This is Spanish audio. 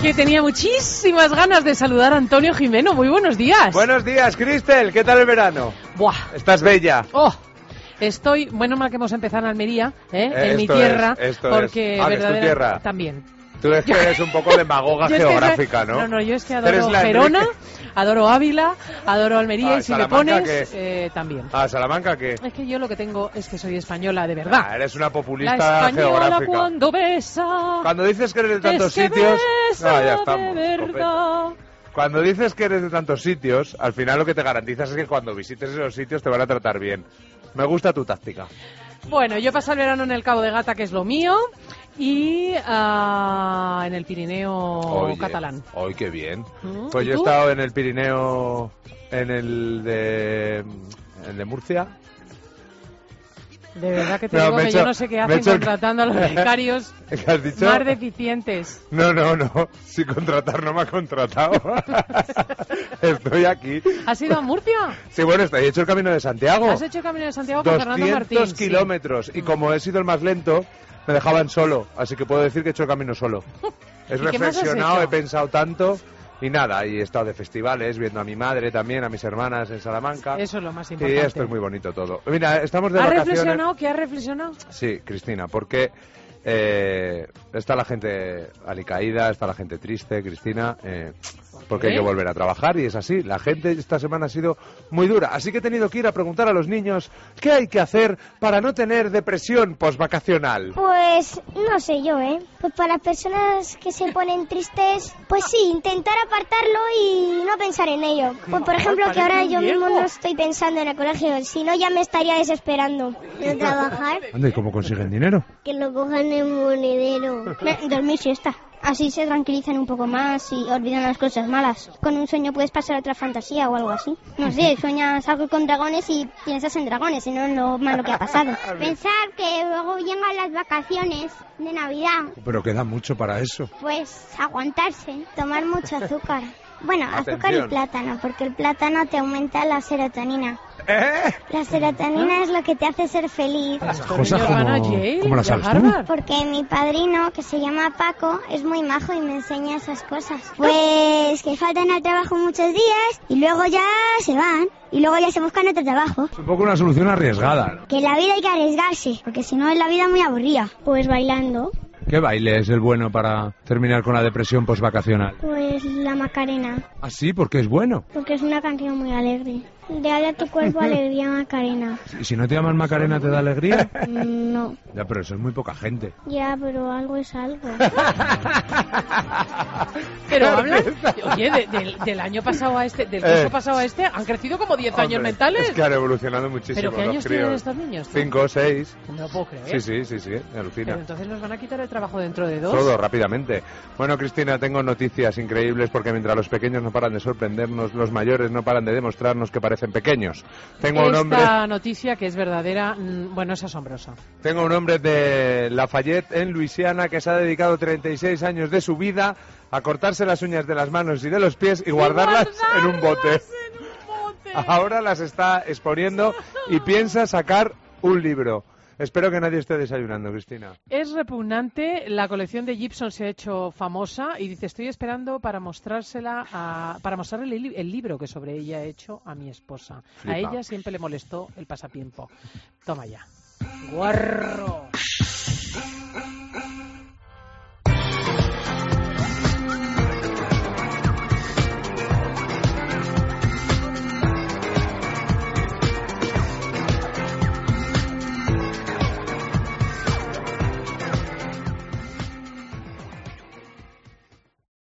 que tenía muchísimas ganas de saludar a Antonio Jimeno. Muy buenos días. Buenos días, Cristel. ¿Qué tal el verano? Buah. Estás bella. Oh. Estoy, bueno, mal que hemos empezado en Almería, en mi tierra, porque es tu tierra. También. Tú es que eres un poco demagoga geográfica, ¿no? No, yo es que adoro Gerona, adoro Ávila, adoro Almería y si me pones, también. ¿Salamanca qué? Es que yo lo que tengo es que soy española, de verdad. Eres una populista la española geográfica. Cuando besa. Cuando dices que eres de tantos sitios... ya estamos. De verdad. Cuando dices que eres de tantos sitios, al final lo que te garantizas es que cuando visites esos sitios te van a tratar bien. Me gusta tu táctica. Bueno, yo pasé el verano en el Cabo de Gata, que es lo mío, y en el Pirineo catalán. ¡Ay, qué bien! Pues yo he estado en el Pirineo, en el de Murcia. De verdad que te digo que yo no sé qué hacen contratando a los becarios más deficientes. No. Si contratar no me ha contratado. Estoy aquí. ¿Has ido a Murcia? Sí, bueno, he hecho el Camino de Santiago. ¿Has hecho el Camino de Santiago con Fernando Martín? 200 kilómetros. Sí. Y como he sido el más lento, me dejaban solo. Así que puedo decir que he hecho el camino solo. He reflexionado, he pensado tanto... Y nada, y he estado de festivales, viendo a mi madre también, a mis hermanas en Salamanca. Eso es lo más importante. Y esto es muy bonito todo. Mira, estamos de vacaciones. ¿Has reflexionado? ¿Qué has reflexionado? Sí, Cristina, porque está la gente alicaída, está la gente triste, Cristina, porque hay que volver a trabajar y es así. La gente esta semana ha sido muy dura, así que he tenido que ir a preguntar a los niños qué hay que hacer para no tener depresión posvacacional. Pues no sé yo, Pues para las personas que se ponen tristes, pues sí, intentar apartarlo y no pensar en ello. Pues por ejemplo que ahora yo mismo no estoy pensando en el colegio, si no ya me estaría desesperando de trabajar. Anda, ¿y cómo consiguen dinero? Que lo cojan en monedero. Dormir siesta. Así se tranquilizan un poco más y olvidan las cosas malas. Con un sueño puedes pasar a otra fantasía o algo así. No sé, sueñas algo con dragones y piensas en dragones y no en lo malo que ha pasado. Pensar que luego llegan las vacaciones de Navidad. Pero queda mucho para eso. Pues aguantarse, tomar mucho azúcar. Bueno, azúcar y plátano, porque el plátano te aumenta la serotonina. La serotonina es lo que te hace ser feliz. Cosas como la sabes. Porque mi padrino, que se llama Paco, es muy majo y me enseña esas cosas. Pues que faltan al trabajo muchos días y luego ya se van. Y luego ya se buscan otro trabajo. Es un poco una solución arriesgada. Que en la vida hay que arriesgarse, porque si no es la vida muy aburrida. Pues bailando. ¿Qué baile es el bueno para terminar con la depresión posvacacional? Pues la Macarena. ¿Ah, sí? ¿Por qué es bueno? Porque es una canción muy alegre. Dale a tu cuerpo alegría, Macarena. ¿Y si no te llaman Macarena te da alegría? No. Ya, pero eso es muy poca gente. Ya, pero algo es algo. Pero hablan, oye, del año pasado a este, del curso pasado a este, han crecido como 10 años mentales. Es que han evolucionado muchísimo. ¿Pero qué años tienen estos niños? 5 o 6. No lo puedo creer. Sí, alucina. Pero entonces nos van a quitar el trabajo dentro de 2. Todo, rápidamente. Bueno, Cristina, tengo noticias increíbles porque mientras los pequeños no paran de sorprendernos, los mayores no paran de demostrarnos que parecen pequeños. Tengo un hombre... Esta noticia, que es verdadera, bueno, es asombrosa. Tengo un hombre de Lafayette, en Luisiana, que se ha dedicado 36 años de su vida a cortarse las uñas de las manos y de los pies y guardarlas en un bote. Ahora las está exponiendo y piensa sacar un libro. Espero que nadie esté desayunando, Cristina. Es repugnante. La colección de Gibson se ha hecho famosa y dice, estoy esperando para mostrarle el libro que sobre ella he hecho a mi esposa. Flipa. A ella siempre le molestó el pasatiempo. Toma ya. Guarro.